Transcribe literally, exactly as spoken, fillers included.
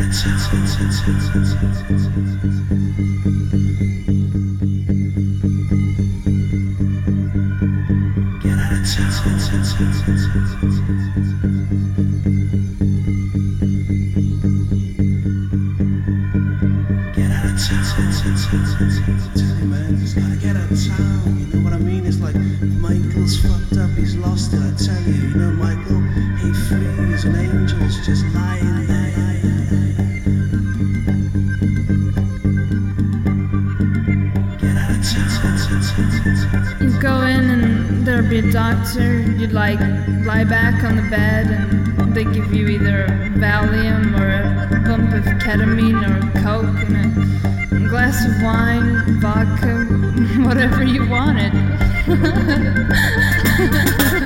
You go in and there'll be a doctor. You'd like lie back on the bed and they give you either Valium or a bump of ketamine or Coke and a, a glass of wine, vodka, whatever you wanted.